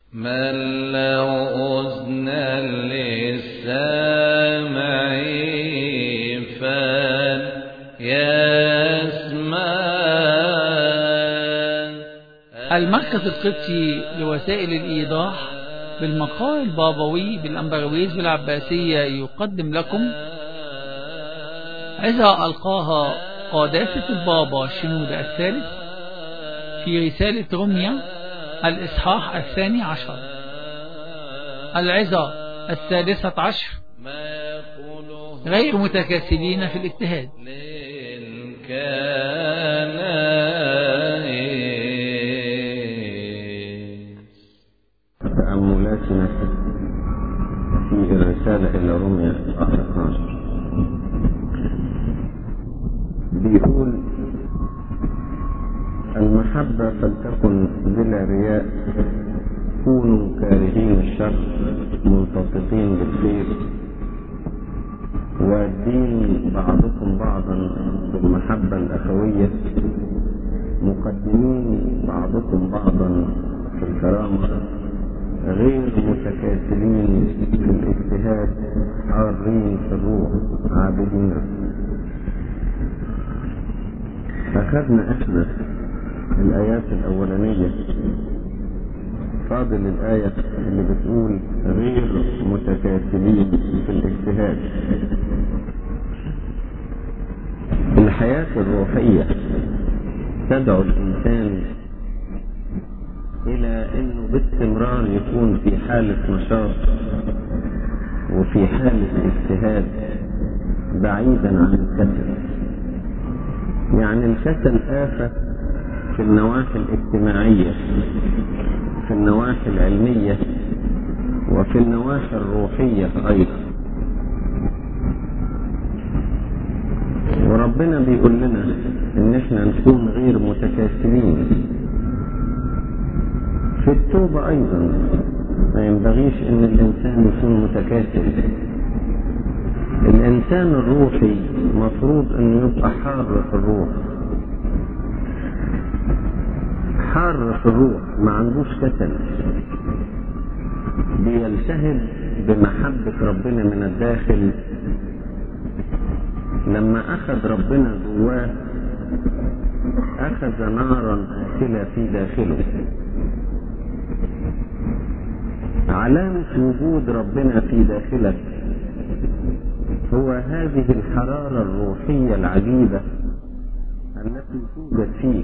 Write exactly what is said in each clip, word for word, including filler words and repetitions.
من له أذن للسامع فليسمع. المركز القبطي لوسائل الإيضاح بالمقال البابوي بالأنبرويز بالعباسية يقدم لكم عظة ألقاها قداسة البابا شنودة الثالث في رسالة روميا الإصحاح الثاني عشر، العظة الثالثة عشر، غير متكاسلين في الاجتهاد. تأملاتنا في الرسالة إلى روميا اثنا عشر بيقول: المحبة فلتكن بلا رياء، كونوا كارهين الشر ملتصقين بالخير، وادين بعضكم بعضا بالمحبة الأخوية، مقدمين بعضكم بعضا في الكرامة، غير متكاسلين في الاجتهاد، حارين في الروح، عابدين. أخذنا احنا الآيات الأولانية، فاضل الآية اللي بتقول غير متكاسلين في الاجتهاد. الحياة الروحية تدعو الإنسان إلى أنه باستمرار يكون في حالة نشاط وفي حالة اجتهاد بعيدا عن الكسل. يعني الكسل آفة في النواحي الاجتماعية، في النواحي العلمية، وفي النواحي الروحية أيضا. وربنا بيقول لنا ان احنا نكون غير متكاسلين في التوبة ايضا. ما ينبغيش ان الانسان يكون متكاسل. الانسان الروحي مفروض انه يبقى حار في الروح، حار في الروح، ما عندوش كسل، بيلتهب بمحبة ربنا من الداخل. لما اخذ ربنا جواه اخذ نارا آكلة في داخله. علامة وجود ربنا في داخلك هو هذه الحرارة الروحية العجيبة التي توجد فيك،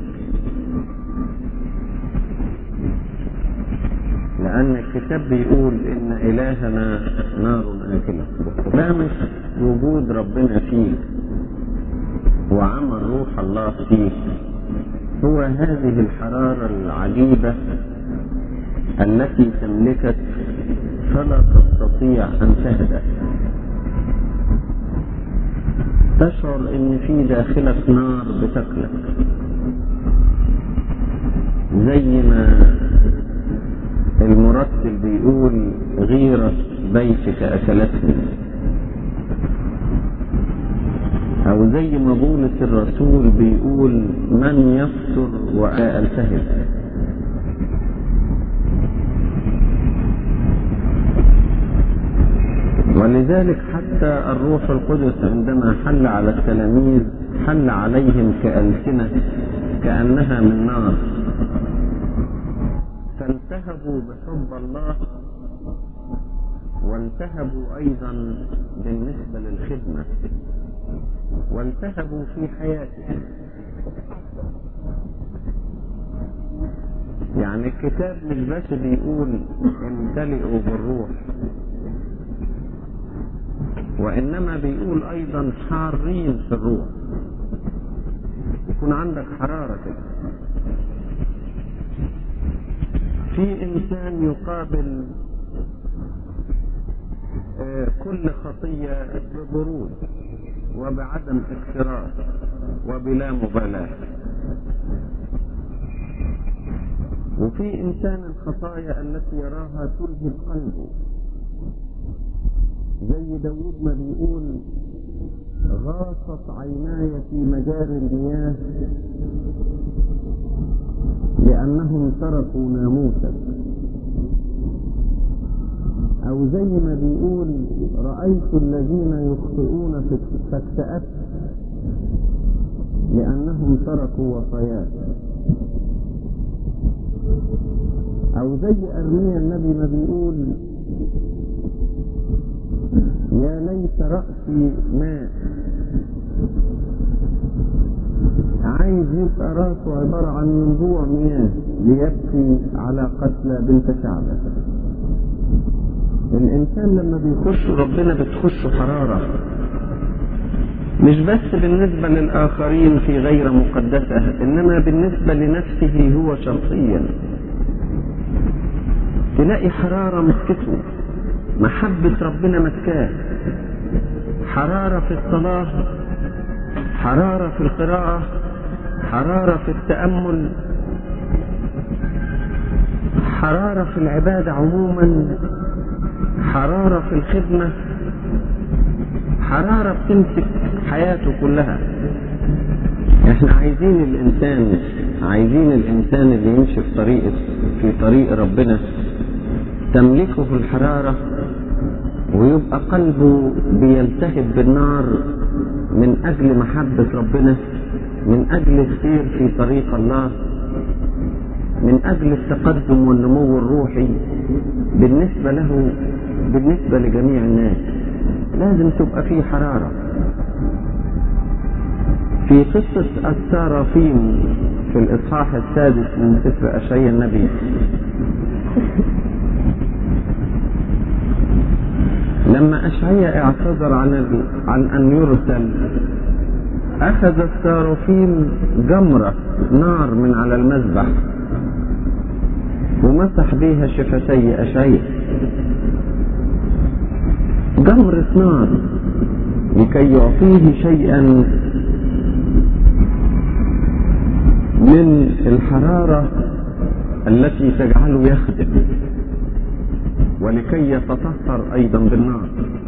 لأن الكتاب بيقول إن إلهنا نار آكلة. علامة وجود ربنا فيك وعمل روح الله فيك هو هذه الحرارة العجيبة التي تملكك فلا تستطيع أن تهدأ. تشعر ان في داخلك نار بتاكلك، زي ما المرتل بيقول غيرة بيتك أكلتني، او زي ما بولس الرسول بيقول من يستر وألتهب. ولذلك حتى الروح القدس عندما حل على التلاميذ حل عليهم كألسنة كأنها من نار، فالتهبوا بحب الله والتهبوا أيضا بالنسبة للخدمة والتهبوا في حياتهم. يعني الكتاب مش بس بيقول امتلئوا بالروح، وإنما بيقول أيضا حارين في الروح، يكون عندك حرارة كده. في إنسان يقابل آه كل خطية ببرود وبعدم اكتراث وبلا مبالاة، وفي إنسان الخطايا التي يراها تلهب قلبه، زي داود ما بيقول غاصت عيناي في مجاري المياه لأنهم تركوا ناموسك. أو زي ما بيقول رأيت الذين يخطئون فاكتأبت لأنهم تركوا وصاياك. أو زي أرميا النبي ما بيقول يا ليت رأسي ماء، عايز يبقى راسه عبارة عن ينبوع مياه ليبكي على قتلى بنت شعبة. الإنسان لما بيخش ربنا بتخش حرارة، مش بس بالنسبة للآخرين في غير مقدسة، إنما بالنسبة لنفسه هو شخصيا. تلاقي حرارة مسكته، محبة ربنا مسكاه، حرارة في الصلاة، حرارة في القراءة، حرارة في التأمل، حرارة في العبادة عموما، حرارة في الخدمة، حرارة بتمسك حياته كلها. احنا عايزين الانسان عايزين الانسان اللي يمشي في طريق في طريق ربنا تملكه الحرارة، ويبقى قلبه بيلتهب بالنار من اجل محبة ربنا، من اجل السير في طريق الله، من اجل التقدم والنمو الروحي بالنسبة له، بالنسبة لجميع الناس. لازم تبقى فيه حرارة. في قصة السرافيم في الإصحاح السادس من سفر أشعياء النبي، لما أشعياء اعتذر عن عن أن يرسل، أخذ السرافيم جمرة نار من على المذبح ومسح بها شفتي أشعياء، جمرة نار لكي يعطيه شيئا من الحرارة التي تجعله يخدم، ولكي يتطهر أيضا بالنار.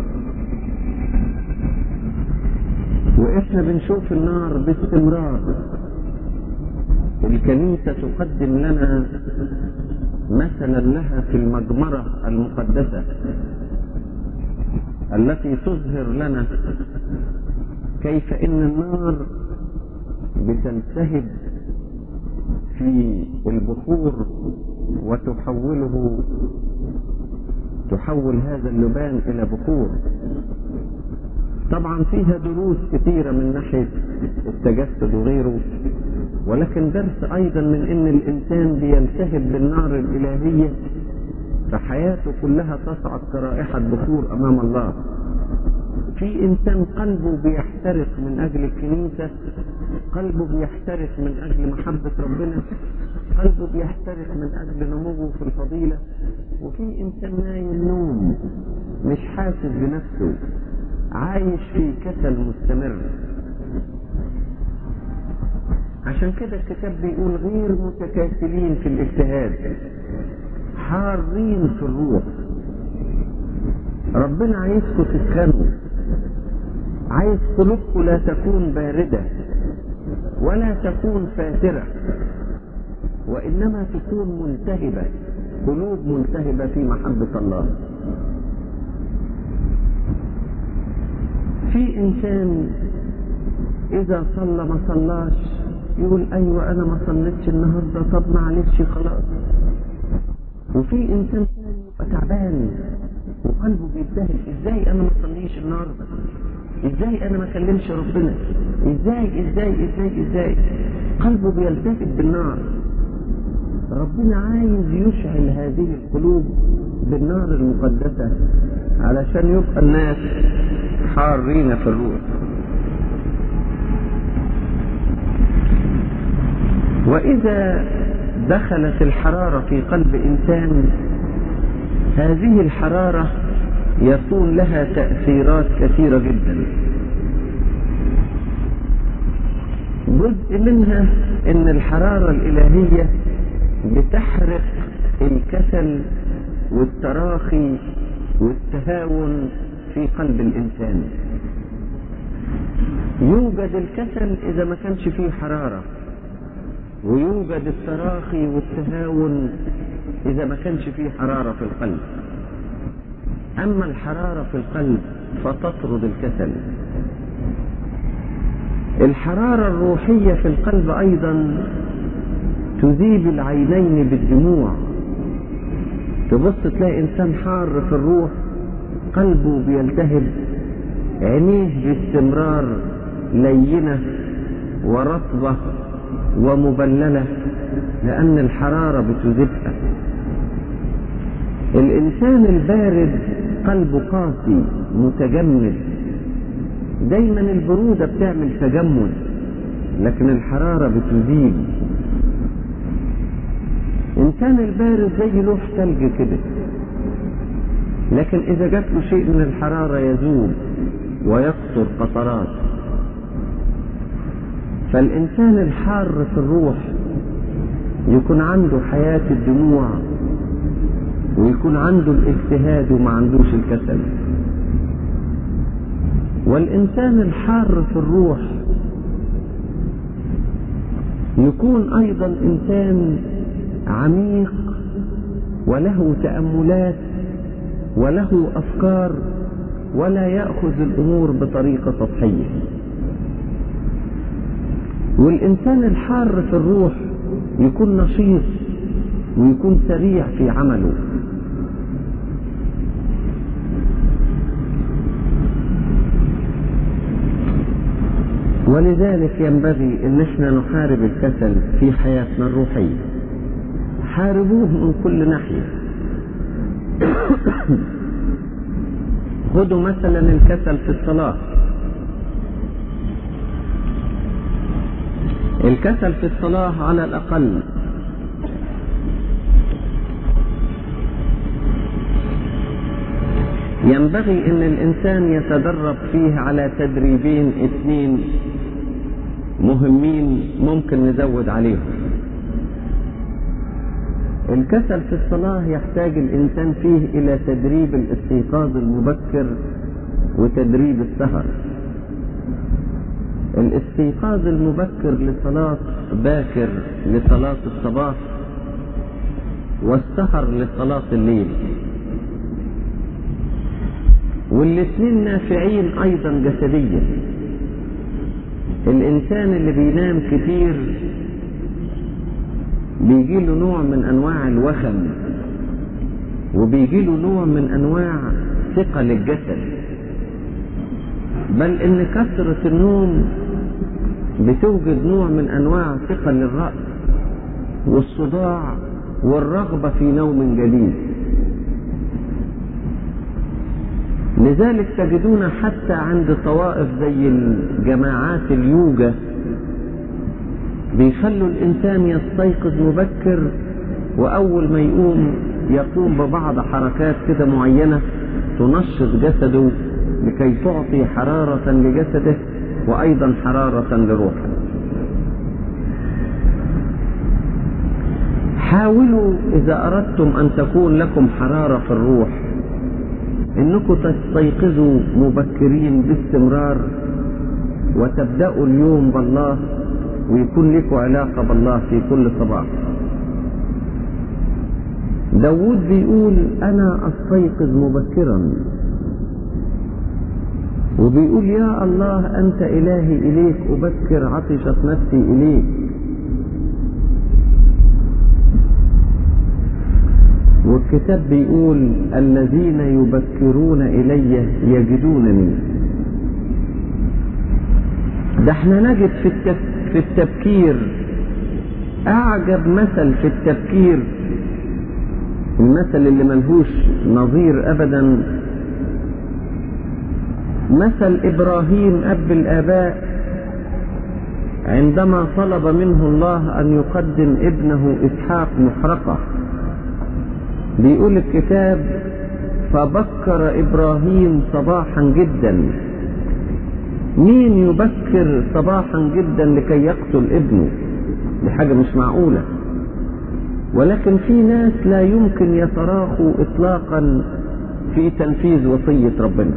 وإحنا بنشوف النار باستمرار. الكنيسة تقدم لنا مثلا لها في المجمرة المقدسة التي تظهر لنا كيف ان النار بتلتهب في البخور وتحوله تحول هذا اللبان الى بخور. طبعا فيها دروس كثيرة من ناحية التجسد وغيره، ولكن درس ايضا من ان الانسان بيلتهب بالنار الالهية، فحياته كلها تصعد كرائحة بخور امام الله. في انسان قلبه بيحترق من اجل الكنيسة، قلبه بيحترق من اجل محبة ربنا، قلبه بيحترق من اجل نموه في الفضيلة. وفي انسان نايم نوم مش حاسس بنفسه، عايش في كسل مستمر. عشان كده الكتاب بيقول غير متكاسلين في الاجتهاد، حارين في الروح. ربنا عايزكم تسخنوا، عايز قلوبكم لا تكون باردة ولا تكون فاترة، وإنما تكون ملتهبة، قلوب ملتهبة في محبة الله. في إنسان إذا صلى ما صلاش يقول أيوة أنا ما صليتش النهاردة، طب معلش خلاص. وفي إنسان ثاني يبقى تعبان وقلبه بيتدهش، إزاي أنا ما صليش النهاردة، إزاي أنا ما كلمش ربنا، إزاي إزاي إزاي إزاي قلبه بيلتهب بالنار. ربنا عايز يشعل هذه القلوب بالنار المقدسة علشان يبقى الناس حارين في الروح. وإذا دخلت الحرارة في قلب إنسان، هذه الحرارة يكون لها تأثيرات كثيرة جدا. جزء منها إن الحرارة الإلهية بتحرق الكسل والتراخي والتهاون في قلب الإنسان. يوجد الكسل إذا ما كانش فيه حرارة، ويوجد التراخي والتهاون إذا ما كانش فيه حرارة في القلب. أما الحرارة في القلب فتطرد الكسل. الحرارة الروحية في القلب أيضا تذيب العينين بالدموع. تبص تلاقي إنسان حار في الروح، قلبه بيلتهب، عينيه باستمرار لينة ورطبة ومبللة، لأن الحرارة بتذيبها. الإنسان البارد قلبه قاسي متجمد، دايما البرودة بتعمل تجمد، لكن الحرارة بتذيب. إنسان البارد زي لوح ثلج كده، لكن إذا جات له شيء من الحرارة يذوب ويقطر قطرات. فالإنسان الحار في الروح يكون عنده حياة الدموع، ويكون عنده الاجتهاد وما عندوش الكسل. والإنسان الحار في الروح يكون أيضا إنسان عميق وله تأملات وله أفكار، ولا يأخذ الأمور بطريقة سطحية. والإنسان الحار في الروح يكون نشيط ويكون سريع في عمله. ولذلك ينبغي ان احنا نحارب الكسل في حياتنا الروحية. حاربوه من كل ناحية. خذوا مثلا الكسل في الصلاة. الكسل في الصلاة على الأقل ينبغي ان الانسان يتدرب فيه على تدريبين اثنين مهمين ممكن نزود عليهم. الكسل في الصلاة يحتاج الانسان فيه الى تدريب الاستيقاظ المبكر وتدريب السهر. الاستيقاظ المبكر لصلاة باكر لصلاة الصباح، والسهر لصلاة الليل، والاثنين نافعين ايضا جسديا. الانسان اللي بينام كتير بيجيله نوع من انواع الوخم، وبيجيله نوع من انواع ثقل الجسد، بل ان كثرة النوم بتوجد نوع من انواع ثقل الرأس والصداع والرغبة في نوم جديد. لذلك تجدون حتى عند طوائف زي الجماعات اليوجا بيخلوا الإنسان يستيقظ مبكر، وأول ما يقوم يقوم ببعض حركات كده معينة تنشط جسده لكي تعطي حرارة لجسده وأيضا حرارة لروحه. حاولوا إذا أردتم أن تكون لكم حرارة في الروح انكم تستيقظوا مبكرين باستمرار، وتبدأوا اليوم بالله، ويكون لكم علاقة بالله في كل صباح. داود بيقول انا استيقظ مبكرا، وبيقول يا الله انت الهي اليك ابكر عطشت نفسي اليك. والكتاب بيقول الذين يبكرون إلي يجدونني. ده احنا نجد في, التف... في التبكير أعجب مثل في التبكير، المثل اللي ملهوش نظير أبدا، مثل إبراهيم أب الآباء عندما طلب منه الله أن يقدم ابنه إسحاق محرقة. بيقول الكتاب فبكر إبراهيم صباحا جدا. مين يبكر صباحا جدا لكي يقتل ابنه؟ دي حاجة مش معقولة. ولكن في ناس لا يمكن يتراخوا إطلاقا في تنفيذ وصية ربنا.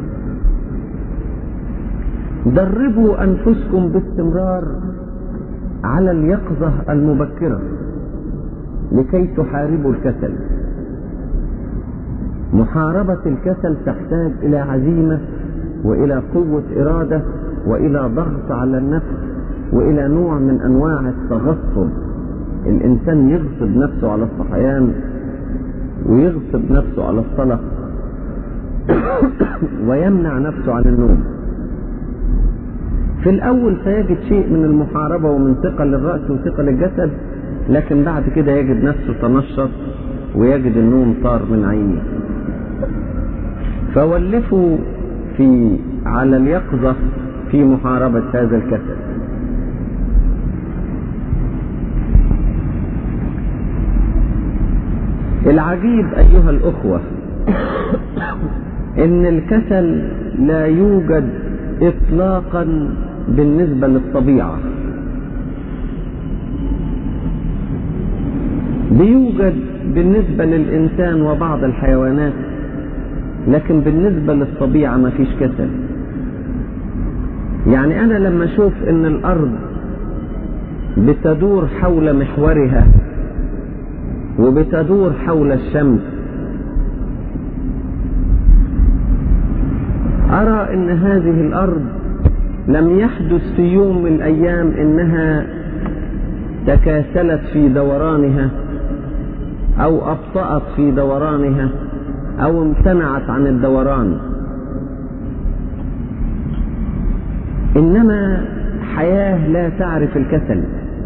دربوا أنفسكم باستمرار على اليقظة المبكرة لكي تحاربوا الكسل. محاربة الكسل تحتاج إلى عزيمة وإلى قوة إرادة وإلى ضغط على النفس وإلى نوع من أنواع التغصب. الإنسان يغصب نفسه على الصحيان ويغصب نفسه على الصلاة ويمنع نفسه عن النوم. في الأول سيجد شيء من المحاربة ومن ثقل الرأس وثقل الجسد، لكن بعد كده يجد نفسه تنشط ويجد النوم طار من عينه. فولفوا في على اليقظة في محاربة هذا الكسل. العجيب أيها الأخوة إن الكسل لا يوجد إطلاقا بالنسبة للطبيعة، بيوجد بالنسبة للإنسان وبعض الحيوانات، لكن بالنسبة للطبيعة ما فيش كسل. يعني أنا لما أشوف إن الأرض بتدور حول محورها وبتدور حول الشمس، أرى إن هذه الأرض لم يحدث في يوم من الأيام إنها تكاسلت في دورانها أو أبطأت في دورانها أو امتنعت عن الدوران، إنما حياة لا تعرف الكسل.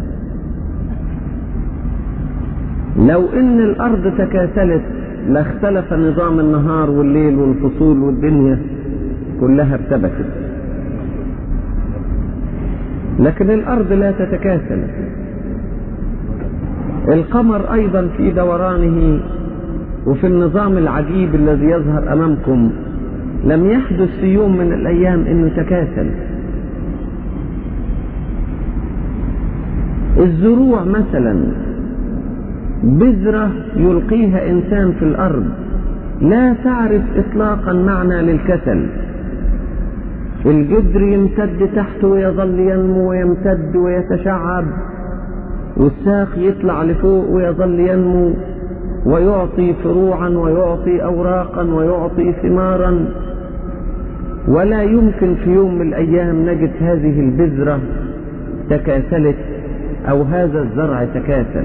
لو إن الأرض تكاسلت لاختلف نظام النهار والليل والفصول والدنيا كلها ارتبكت، لكن الأرض لا تتكاسل. القمر أيضا في دورانه وفي النظام العجيب الذي يظهر أمامكم لم يحدث في يوم من الأيام إنه تكاسل. الزروع مثلا، بذرة يلقيها إنسان في الأرض لا تعرف إطلاقا معنى للكسل. الجذر يمتد تحت ويظل ينمو ويمتد ويتشعب، والساق يطلع لفوق ويظل ينمو ويعطي فروعا ويعطي أوراقا ويعطي ثمارا، ولا يمكن في يوم من الأيام نجد هذه البذرة تكاسلت أو هذا الزرع تكاسل.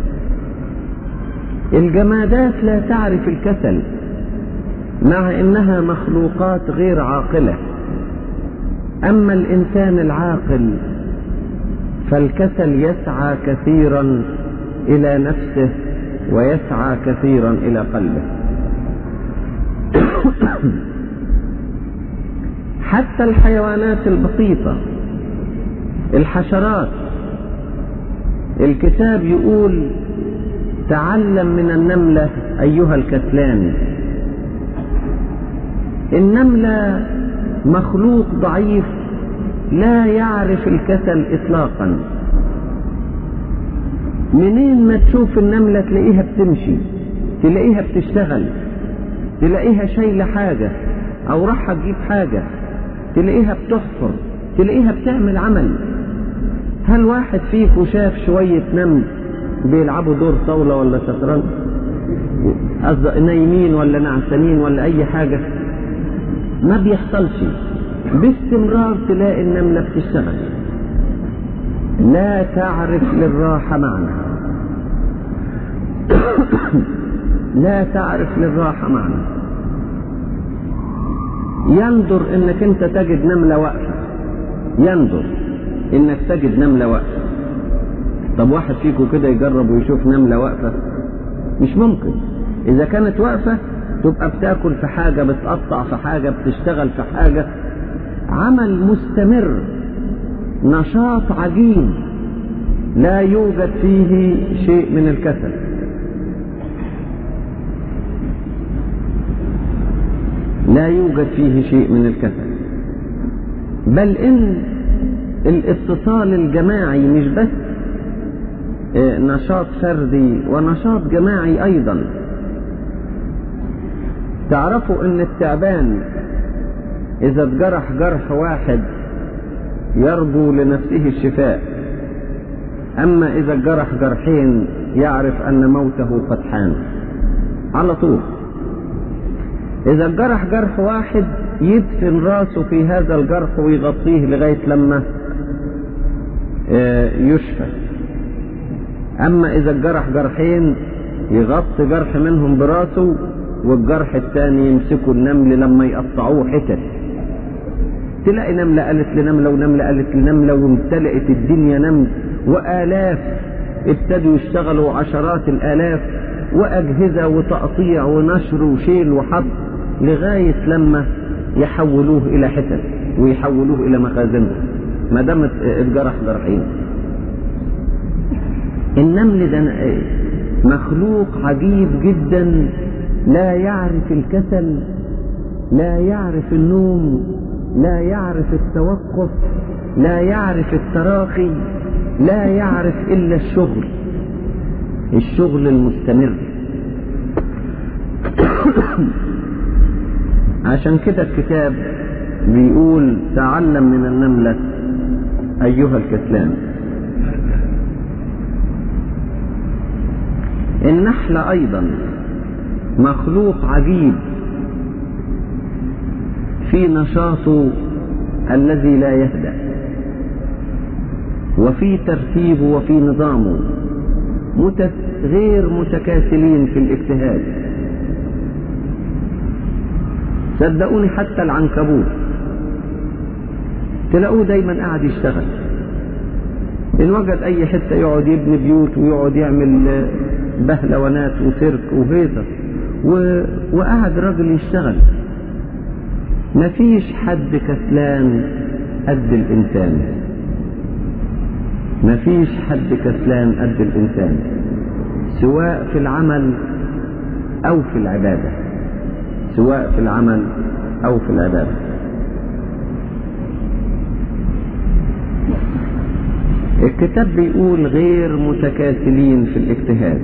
الجمادات لا تعرف الكسل مع إنها مخلوقات غير عاقلة، أما الإنسان العاقل فالكسل يسعى كثيرا إلى نفسه ويسعى كثيرا إلى قلبه. حتى الحيوانات البسيطة، الحشرات، الكتاب يقول تعلم من النملة أيها الكسلان. النملة مخلوق ضعيف لا يعرف الكسل إطلاقا. منين ما تشوف النملة تلاقيها بتمشي، تلاقيها بتشتغل، تلاقيها شايلة حاجة أو راح تجيب حاجة، تلاقيها بتحفر، تلاقيها بتعمل عمل. هل واحد فيكم شاف شوية نمل بيلعبوا دور طاولة ولا شطرنج، قصدي نايمين ولا نعسانين ولا أي حاجة؟ ما بيحصلش. باستمرار تلاقي النملة بتشتغل، لا تعرف للراحة معنى لا تعرف للراحة معنى. يندر انك انت تجد نملة واقفة، يندر انك تجد نملة واقفة. طب واحد فيكم كده يجرب ويشوف نملة واقفة؟ مش ممكن. اذا كانت واقفة تبقى بتاكل في حاجة، بتقطع في حاجة، بتشتغل في حاجة، عمل مستمر، نشاط عجيب لا يوجد فيه شيء من الكسل. لا يوجد فيه شيء من الكسل، بل إن الاتصال الجماعي مش بس نشاط فردي ونشاط جماعي أيضا. تعرفوا إن التعبان إذا اتجرح جرح واحد يرجو لنفسه الشفاء، أما إذا اتجرح جرحين يعرف أن موته قد حان على طول. إذا الجرح جرح واحد يدفن راسه في هذا الجرح ويغطيه لغاية لما يشفى. أما إذا الجرح جرحين يغطي جرح منهم براسه، والجرح الثاني يمسكوا النمل لما يقطعوه حتت. تلاقي نملة قالت لنملة ونملة قالت لنملة وامتلئت الدنيا نمل، وآلاف ابتدوا يشتغلوا عشرات الآلاف، وأجهزة وتقطيع ونشر وشيل وحط، لغاية لما يحولوه إلى حتت ويحولوه إلى مخازنه ما دامت الجرح جرحين. النمل ده مخلوق عجيب جدا، لا يعرف الكسل، لا يعرف النوم، لا يعرف التوقف، لا يعرف التراخي، لا يعرف إلا الشغل، الشغل المستمر. عشان كده الكتاب بيقول تعلم من النملة أيها الكسلان. النحل أيضا مخلوق عجيب في نشاطه الذي لا يهدأ، وفي ترتيبه وفي نظامه، متس غير متكاسلين في الاجتهاد. صدقوني حتى العنكبوت تلاقوه دايما قاعد يشتغل، إن وجد أي حتة يقعد يبني بيوت ويقعد يعمل بهلونات وسيرك وهيصة، و... وقعد راجل يشتغل. مفيش حد كسلان قد الإنسان، مفيش حد كسلان قد الإنسان، سواء في العمل أو في العبادة، سواء في العمل أو في العبادة. الكتاب بيقول غير متكاسلين في الاجتهاد.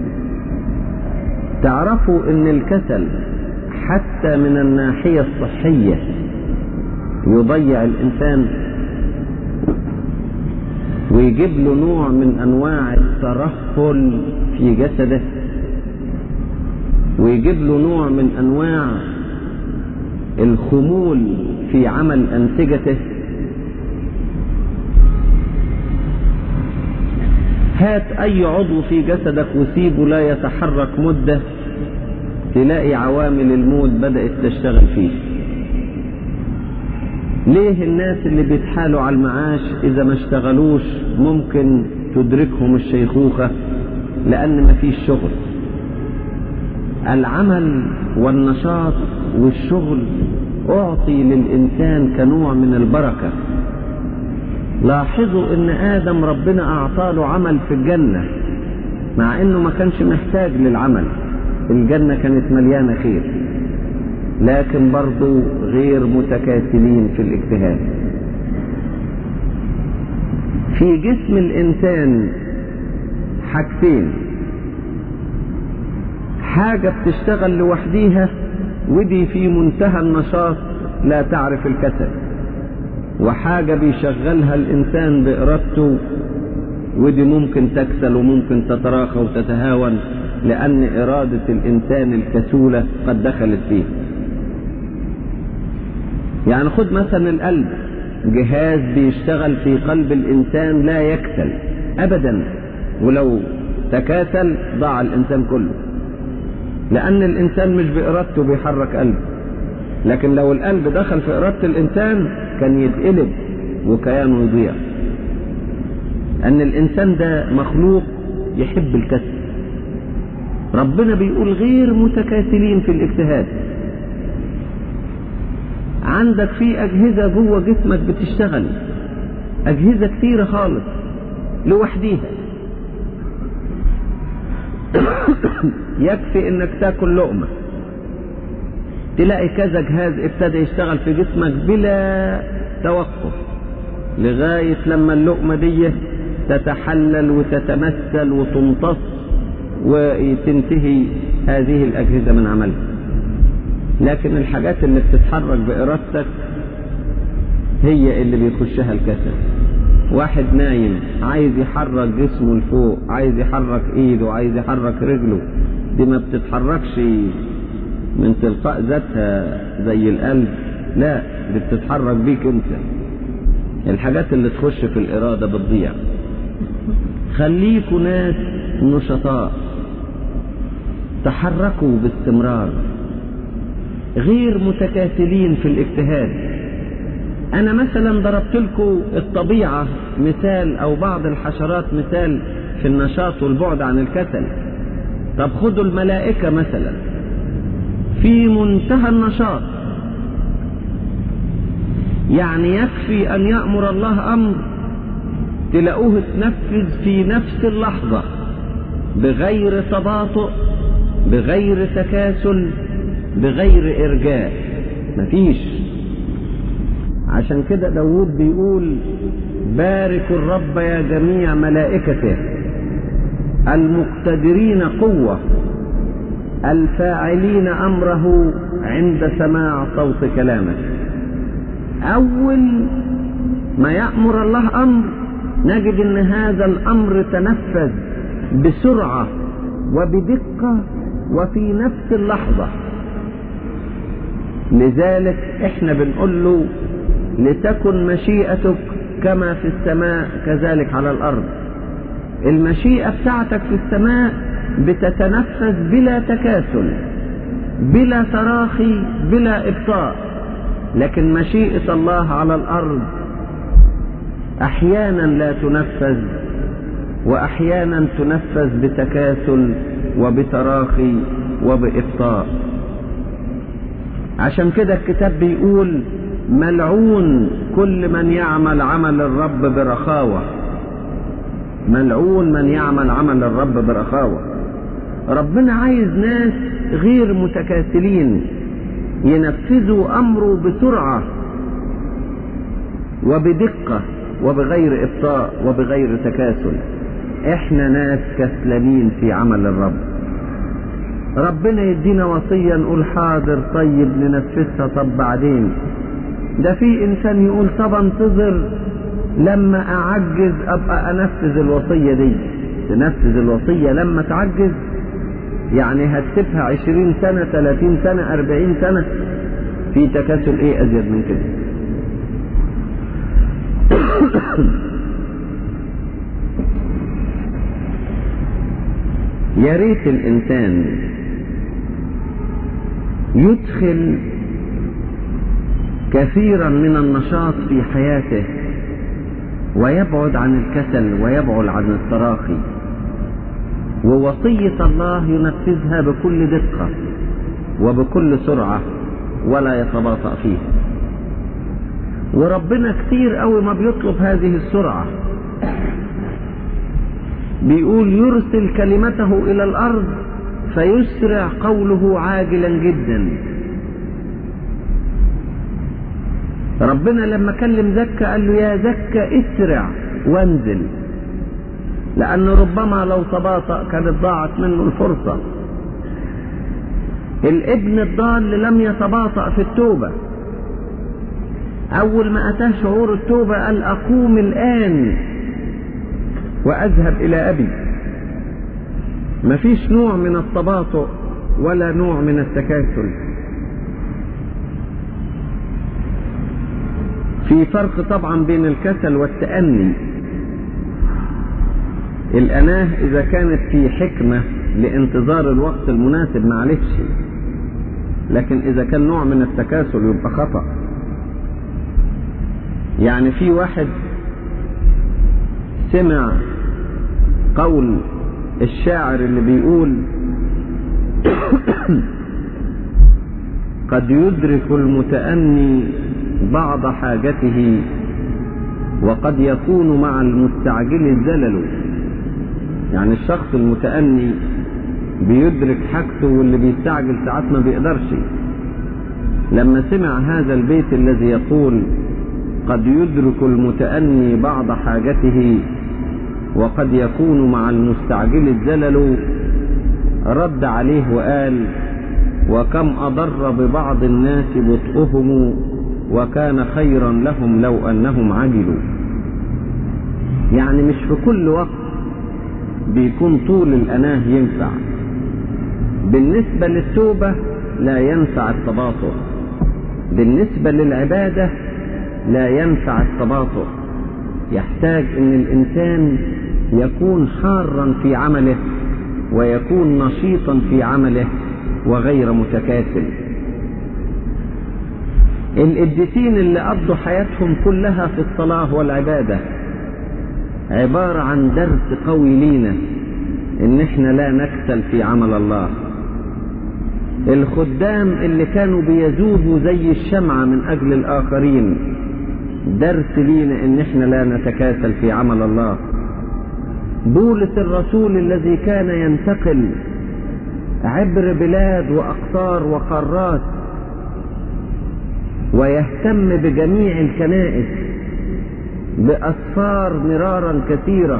تعرفوا ان الكسل حتى من الناحية الصحية يضيع الانسان ويجيب له نوع من انواع الترهل في جسده، ويجيب له نوع من انواع الخمول في عمل انسجته. هات اي عضو في جسدك وسيبه لا يتحرك مدة، تلاقي عوامل الموت بدأت تشتغل فيه. ليه الناس اللي بيتحالوا على المعاش اذا ما اشتغلوش ممكن تدركهم الشيخوخة؟ لان مفيش شغل. العمل والنشاط والشغل اعطي للانسان كنوع من البركة. لاحظوا ان ادم ربنا اعطاله عمل في الجنة مع انه ما كانش محتاج للعمل، الجنة كانت مليانة خير، لكن برضو غير متكاسلين في الاجتهاد. في جسم الانسان حاجتين، حاجة بتشتغل لوحديها ودي في منتهى النشاط لا تعرف الكسل، وحاجة بيشغلها الإنسان بإرادته ودي ممكن تكسل وممكن تتراخى وتتهاون، لأن إرادة الإنسان الكسولة قد دخلت فيه. يعني خد مثلا القلب، جهاز بيشتغل في قلب الإنسان لا يكسل أبدا، ولو تكاسل ضاع الإنسان كله، لأن الإنسان مش بإرادته بيحرك قلبه، لكن لو القلب دخل في إرادة الإنسان كان يتقلب وكيانه يضيع. أن الإنسان ده مخلوق يحب الكسل. ربنا بيقول غير متكاسلين في الاجتهاد. عندك في أجهزة جوه جسمك بتشتغل، أجهزة كثيرة خالص لوحديها. يكفي انك تاكل لقمة تلاقي كذا جهاز ابتدى يشتغل في جسمك بلا توقف لغاية لما اللقمة دي تتحلل وتتمثل وتمتص وتنتهي هذه الأجهزة من عملها. لكن الحاجات اللي بتتحرك بإرادتك هي اللي بيخشها الكسل. واحد نايم عايز يحرك جسمه لفوق، عايز يحرك ايده، عايز يحرك رجله، دي ما بتتحركش من تلقاء ذاتها زي القلب، لا، دي بتتحرك بيك انت. الحاجات اللي تخش في الإرادة بتضيع. خليكوا ناس نشطاء، تحركوا باستمرار، غير متكاسلين في الاجتهاد. أنا مثلا ضربت لكم الطبيعة مثال، أو بعض الحشرات مثال في النشاط والبعد عن الكسل. طب خدوا الملائكة مثلا، في منتهى النشاط، يعني يكفي أن يأمر الله أمر تلاقوه تنفذ في نفس اللحظة بغير تباطؤ، بغير تكاسل، بغير إرجاء، مفيش. عشان كده داود بيقول: باركوا الرب يا جميع ملائكته المقتدرين قوة الفاعلين أمره عند سماع صوت كلامه. أول ما يأمر الله أمر نجد أن هذا الأمر تنفذ بسرعة وبدقة وفي نفس اللحظة. لذلك احنا بنقول له: لتكن مشيئتك كما في السماء كذلك على الأرض. المشيئة بتاعتك في السماء بتتنفذ بلا تكاسل، بلا تراخي، بلا إبطاء. لكن مشيئة الله على الأرض أحيانا لا تنفذ، وأحيانا تنفذ بتكاسل وبتراخي وبإبطاء. عشان كده الكتاب بيقول: ملعون كل من يعمل عمل الرب برخاوة. ملعون من يعمل عمل الرب برخاوة. ربنا عايز ناس غير متكاسلين ينفذوا أمره بسرعة وبدقة وبغير إبطاء وبغير تكاسل. احنا ناس كسلانين في عمل الرب. ربنا يدينا وصية نقول حاضر طيب ننفذها، طب بعدين. ده في إنسان يقول طب انتظر لما أعجز أبقى أنفذ الوصية دي. تنفذ الوصية لما تعجز؟ يعني هتسيبها عشرين سنة، ثلاثين سنة، أربعين سنة؟ في تكاسل ايه أزيد من كده؟ يا ريت الإنسان يدخل كثيرا من النشاط في حياته ويبعد عن الكسل ويبعد عن التراخي، ووصية الله ينفذها بكل دقة وبكل سرعة ولا يتباطأ فيها. وربنا كتير قوي ما بيطلب هذه السرعة. بيقول: يرسل كلمته إلى الأرض فيسرع قوله عاجلا جدا. ربنا لما كلم زكا قال له: يا زكا اسرع وانزل، لأن ربما لو تباطأ كانت ضاعت منه الفرصة. الابن الضال لم يتباطأ في التوبة. أول ما أتاه شعور التوبة قال: أقوم الآن وأذهب إلى أبي. مفيش نوع من التباطؤ ولا نوع من التكاسل. في فرق طبعا بين الكسل والتأني. الأناه إذا كانت في حكمة لانتظار الوقت المناسب معلش، لكن إذا كان نوع من التكاسل يبقى خطأ. يعني في واحد سمع قول الشاعر اللي بيقول: قد يدرك المتأني بعض حاجته وقد يكون مع المستعجل الزلل. يعني الشخص المتأني بيدرك حاجته، واللي بيستعجل ساعات ما بيقدرش. لما سمع هذا البيت الذي يقول: قد يدرك المتأني بعض حاجته وقد يكون مع المستعجل الزلل، رد عليه وقال: وكم أضر ببعض الناس بطئهم وكان خيرا لهم لو أنهم عجلوا. يعني مش في كل وقت بيكون طول الأناه ينفع. بالنسبة للتوبة لا ينفع التباطؤ، بالنسبة للعبادة لا ينفع التباطؤ. يحتاج ان الانسان يكون حارا في عمله ويكون نشيطا في عمله وغير متكاسل. القديسين اللي قضوا حياتهم كلها في الصلاة والعبادة عبارة عن درس قوي لينا ان احنا لا نكسل في عمل الله. الخدام اللي كانوا بيذوبوا زي الشمعة من اجل الاخرين درس لينا ان احنا لا نتكاسل في عمل الله. بولس الرسول الذي كان ينتقل عبر بلاد واقطار وقارات ويهتم بجميع الكنائس بأسفار مرارا كثيرة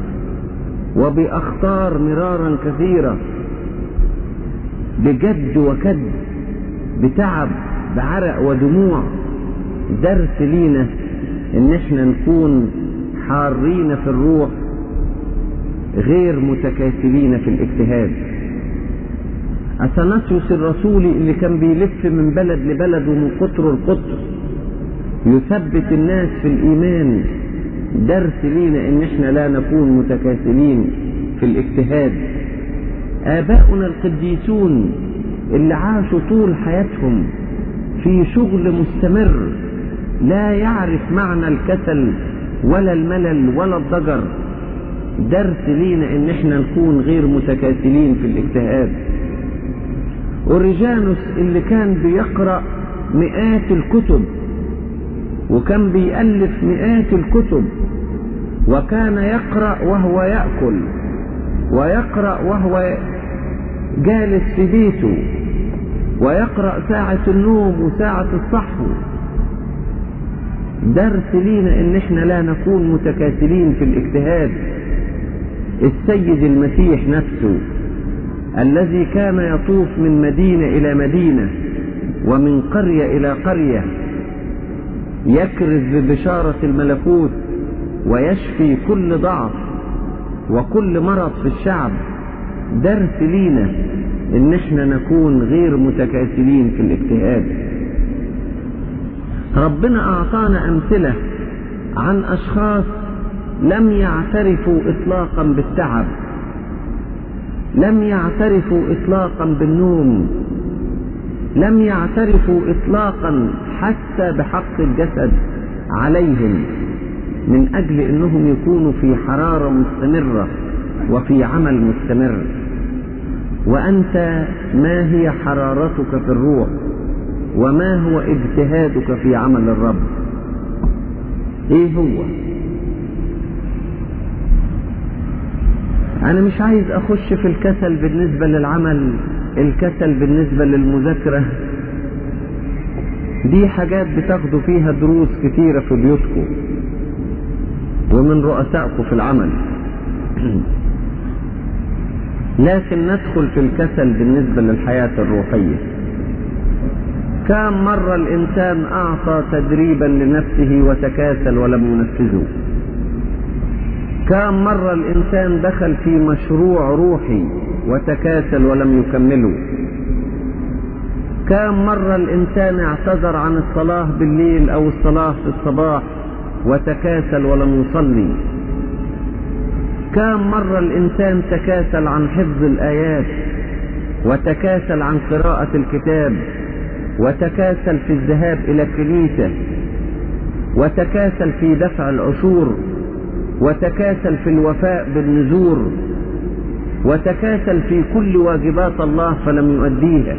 وبأخطار مرارا كثيرة، بجد وكد، بتعب، بعرق ودموع، درس لينا ان احنا نكون حارين في الروح غير متكاسلين في الاجتهاد. أثناسيوس الرسولي اللي كان بيلف من بلد لبلد ومن قطر لقطر يثبت الناس في الإيمان، درس لينا ان احنا لا نكون متكاسلين في الاجتهاد. آباؤنا القديسون اللي عاشوا طول حياتهم في شغل مستمر لا يعرف معنى الكسل ولا الملل ولا الضجر، درس لينا ان احنا نكون غير متكاسلين في الاجتهاد. أوريجانوس اللي كان بيقرأ مئات الكتب وكان بيألف مئات الكتب وكان يقرأ وهو يأكل ويقرأ وهو جالس في بيته ويقرأ ساعة النوم وساعة الصحو، درس لينا ان احنا لا نكون متكاسلين في الاجتهاد. السيد المسيح نفسه الذي كان يطوف من مدينة إلى مدينة ومن قرية إلى قرية يكرز ببشارة الملكوت ويشفي كل ضعف وكل مرض في الشعب، درس لينا ان احنا نكون غير متكاسلين في الاجتهاد. ربنا اعطانا امثلة عن اشخاص لم يعترفوا اطلاقا بالتعب، لم يعترفوا اطلاقا بالنوم، لم يعترفوا اطلاقا حتى بحق الجسد عليهم من اجل انهم يكونوا في حرارة مستمرة وفي عمل مستمر. وانت ما هي حرارتك في الروح وما هو اجتهادك في عمل الرب؟ ايه هو؟ انا مش عايز اخش في الكسل بالنسبة للعمل، الكسل بالنسبة للمذاكرة، دي حاجات بتاخدوا فيها دروس كتيرة في بيوتكم ومن رؤسائكم في العمل. لكن ندخل في الكسل بالنسبة للحياة الروحية. كم مرة الإنسان أعطى تدريبا لنفسه وتكاسل ولم ينفذه؟ كم مرة الإنسان دخل في مشروع روحي وتكاسل ولم يكمله؟ كم مرة الإنسان اعتذر عن الصلاة بالليل أو الصلاة في الصباح وتكاسل ولم يصلي؟ كم مرة الإنسان تكاسل عن حفظ الآيات وتكاسل عن قراءة الكتاب وتكاسل في الذهاب إلى الكنيسة وتكاسل في دفع العشور وتكاسل في الوفاء بالنذور وتكاسل في كل واجبات الله فلم يؤديها؟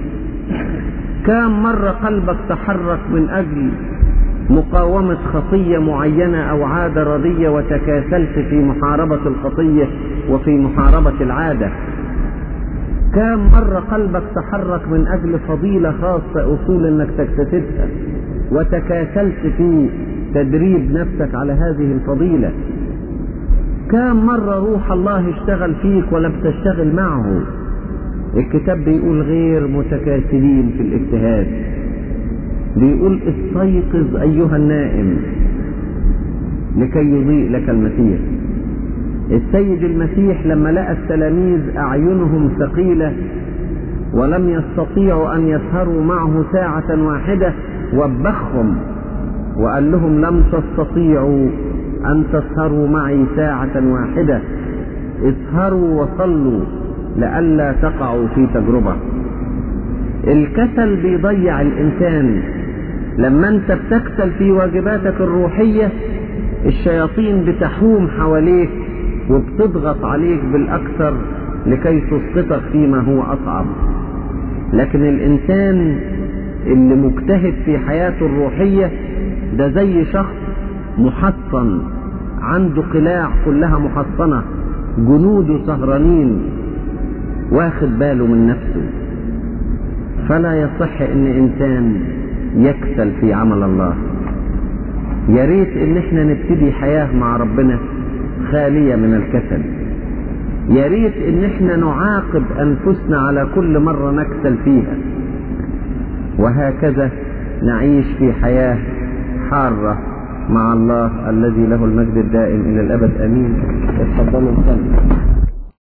كم مرة قلبك تحرك من أجل مقاومة خطية معينة أو عادة رضية وتكاسلت في محاربة الخطية وفي محاربة العادة؟ كم مرة قلبك تحرك من أجل فضيلة خاصة أصول أنك تكتسبها وتكاسلت في تدريب نفسك على هذه الفضيلة؟ كم مرة روح الله اشتغل فيك ولم تشتغل معه؟ الكتاب بيقول غير متكاسلين في الاجتهاد، بيقول استيقظ أيها النائم لكي يضيء لك المسيح. السيد المسيح لما لقى التلاميذ أعينهم ثقيلة ولم يستطيعوا أن يسهروا معه ساعة واحدة، وبخهم وقال لهم لم تستطيعوا أن تسهروا معي ساعة واحدة، اسهروا وصلوا لئلا تقعوا في تجربة. الكسل بيضيع الإنسان. لما أنت بتكسل في واجباتك الروحية الشياطين بتحوم حواليك وبتضغط عليك بالأكثر لكي تسقطك فيما هو أصعب. لكن الإنسان اللي مجتهد في حياته الروحية ده زي شخص محصن، عنده قلاع كلها محصنة، جنوده سهرانين، واخد باله من نفسه. فلا يصح ان انسان يكسل في عمل الله. يا ريت ان احنا نبتدي حياة مع ربنا خالية من الكسل. يا ريت ان احنا نعاقب انفسنا على كل مرة نكسل فيها، وهكذا نعيش في حياة حارة مع الله الذي له المجد الدائم الى الابد. امين. اتفضلوا نصلي.